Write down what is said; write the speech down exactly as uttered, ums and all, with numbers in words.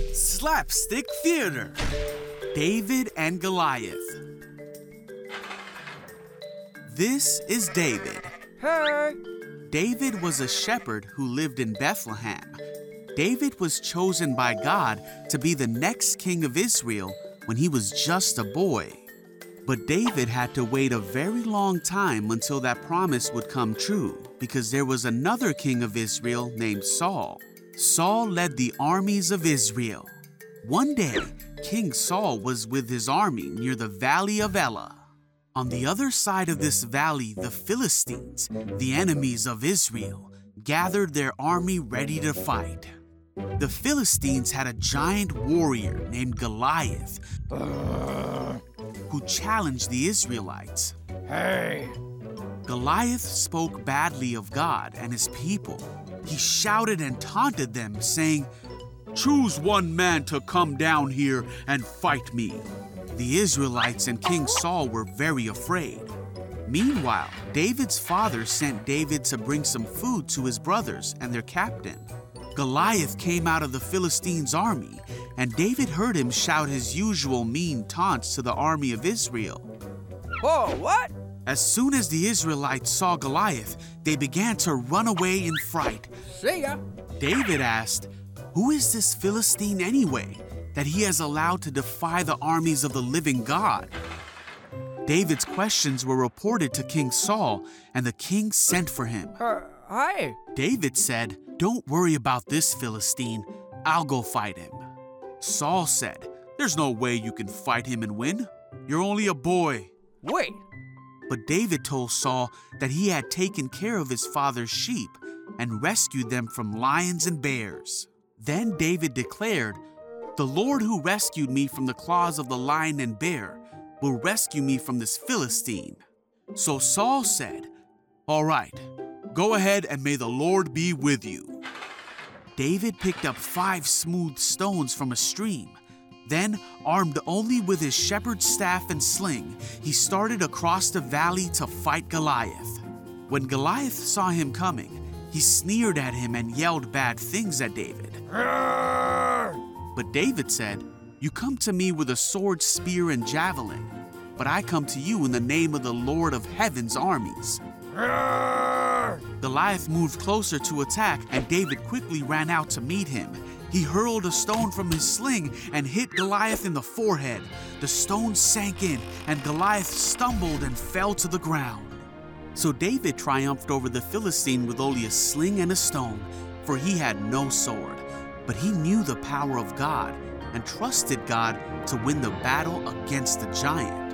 Slapstick Theater. David and Goliath. This is David. Hey! David was a shepherd who lived in Bethlehem. David was chosen by God to be the next king of Israel when he was just a boy. But David had to wait a very long time until that promise would come true, because there was another king of Israel named Saul. Saul led the armies of Israel. One day, King Saul was with his army near the Valley of Elah. On the other side of this valley, the Philistines, the enemies of Israel, gathered their army ready to fight. The Philistines had a giant warrior named Goliath who challenged the Israelites. Hey! Goliath spoke badly of God and his people. He shouted and taunted them, saying, "Choose one man to come down here and fight me." The Israelites and King Saul were very afraid. Meanwhile, David's father sent David to bring some food to his brothers and their captain. Goliath came out of the Philistines' army, and David heard him shout his usual mean taunts to the army of Israel. Whoa, what? As soon as the Israelites saw Goliath, they began to run away in fright. See ya! David asked, "Who is this Philistine anyway, that he has allowed to defy the armies of the living God?" David's questions were reported to King Saul, and the king sent for him. Uh, hi! David said, "Don't worry about this Philistine. I'll go fight him." Saul said, "There's no way you can fight him and win. You're only a boy." Wait! But David told Saul that he had taken care of his father's sheep and rescued them from lions and bears. Then David declared, "The Lord who rescued me from the claws of the lion and bear will rescue me from this Philistine." So Saul said, "All right, go ahead and may the Lord be with you." David picked up five smooth stones from a stream. Then, armed only with his shepherd's staff and sling, he started across the valley to fight Goliath. When Goliath saw him coming, he sneered at him and yelled bad things at David. But David said, "You come to me with a sword, spear, and javelin, but I come to you in the name of the Lord of Heaven's armies." Goliath moved closer to attack, and David quickly ran out to meet him. He hurled a stone from his sling and hit Goliath in the forehead. The stone sank in, and Goliath stumbled and fell to the ground. So David triumphed over the Philistine with only a sling and a stone, for he had no sword. But he knew the power of God and trusted God to win the battle against the giant.